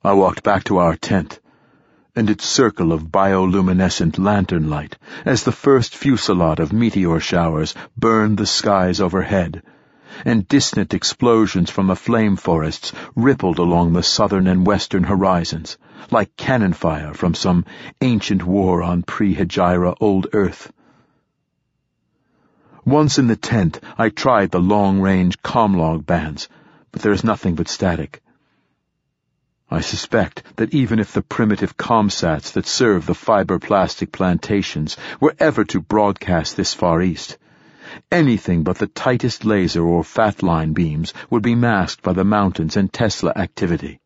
I walked back to our tent, and its circle of bioluminescent lantern light as the first fusillade of meteor showers burned the skies overhead, and distant explosions from the flame forests rippled along the southern and western horizons, like cannon fire from some ancient war on pre-Hegira old Earth. Once in the tent, I tried the long-range comlog bands, but there is nothing but static. I suspect that even if the primitive comsats that serve the fiber-plastic plantations were ever to broadcast this far east, anything but the tightest laser or fat line beams would be masked by the mountains and Tesla activity.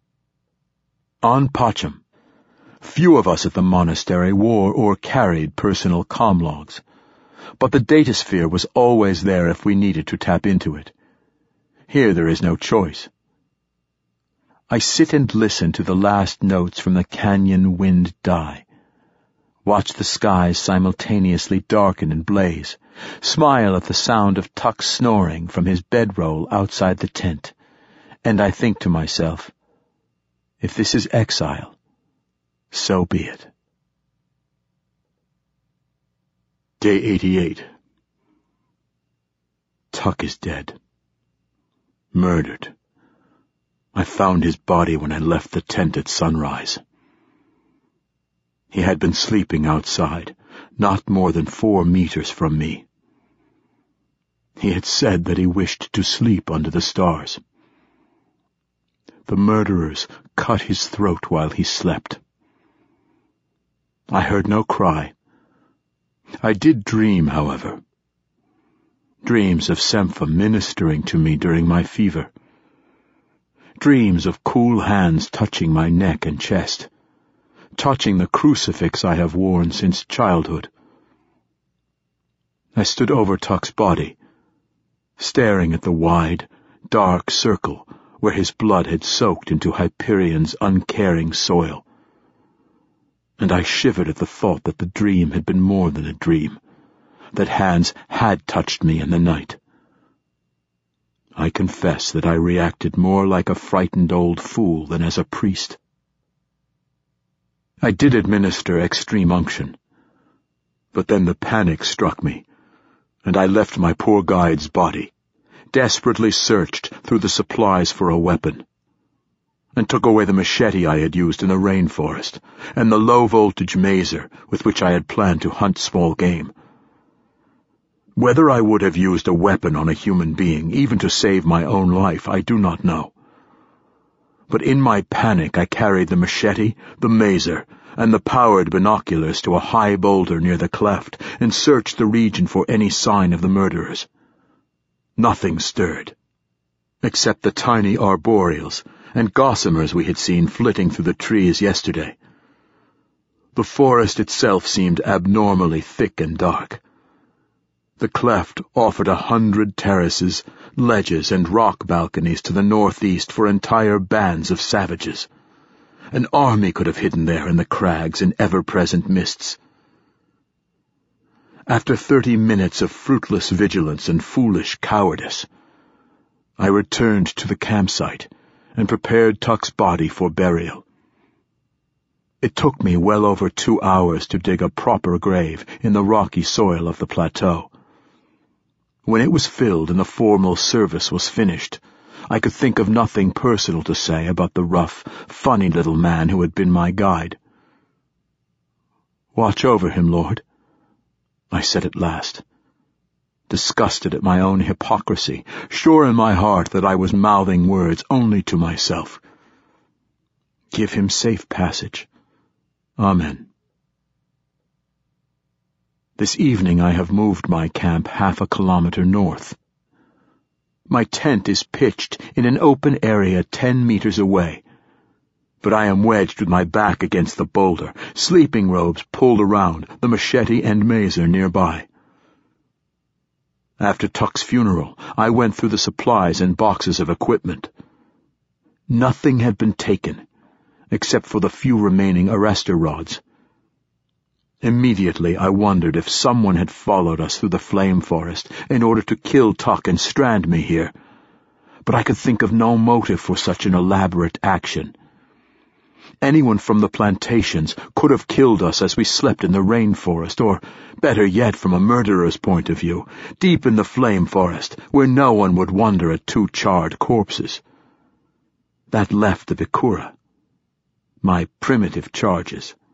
On Pacham, few of us at the monastery wore or carried personal comlogs, but the datasphere was always there if we needed to tap into it. Here there is no choice. I sit and listen to the last notes from the canyon wind die, watch the skies simultaneously darken and blaze, smile at the sound of Tuck snoring from his bedroll outside the tent, and I think to myself, if this is exile, so be it. Day 88. Tuck is dead. Murdered. I found his body when I left the tent at sunrise. He had been sleeping outside, not more than 4 meters from me. He had said that he wished to sleep under the stars. The murderers cut his throat while he slept. I heard no cry. I did dream, however. Dreams of Sempha ministering to me during my fever. Dreams of cool hands touching my neck and chest, touching the crucifix I have worn since childhood. I stood over Tuck's body, staring at the wide, dark circle where his blood had soaked into Hyperion's uncaring soil. And I shivered at the thought that the dream had been more than a dream, that hands had touched me in the night. I confess that I reacted more like a frightened old fool than as a priest. I did administer extreme unction, but then the panic struck me, and I left my poor guide's body, desperately searched through the supplies for a weapon, and took away the machete I had used in the rainforest, and the low-voltage mazer with which I had planned to hunt small game. Whether I would have used a weapon on a human being, even to save my own life, I do not know. But in my panic I carried the machete, the mazer, and the powered binoculars to a high boulder near the cleft, and searched the region for any sign of the murderers. Nothing stirred, except the tiny arboreals and gossamers we had seen flitting through the trees yesterday. The forest itself seemed abnormally thick and dark. The cleft offered 100 terraces, ledges, and rock balconies to the northeast for entire bands of savages. An army could have hidden there in the crags and ever-present mists. After 30 minutes of fruitless vigilance and foolish cowardice, I returned to the campsite and prepared Tuck's body for burial. It took me well over 2 hours to dig a proper grave in the rocky soil of the plateau. When it was filled and the formal service was finished, I could think of nothing personal to say about the rough, funny little man who had been my guide. "Watch over him, Lord," I said at last, disgusted at my own hypocrisy, sure in my heart that I was mouthing words only to myself. "Give him safe passage. Amen." This evening I have moved my camp 1/2 kilometer north. My tent is pitched in an open area 10 meters away, but I am wedged with my back against the boulder, sleeping robes pulled around, the machete and mazer nearby. After Tuck's funeral, I went through the supplies and boxes of equipment. Nothing had been taken, except for the few remaining arrestor rods. Immediately I wondered if someone had followed us through the flame forest in order to kill Tuck and strand me here, but I could think of no motive for such an elaborate action. Anyone from the plantations could have killed us as we slept in the rainforest, or, better yet from a murderer's point of view, deep in the flame forest, where no one would wonder at 2 charred corpses. That left the Vikura. My primitive charges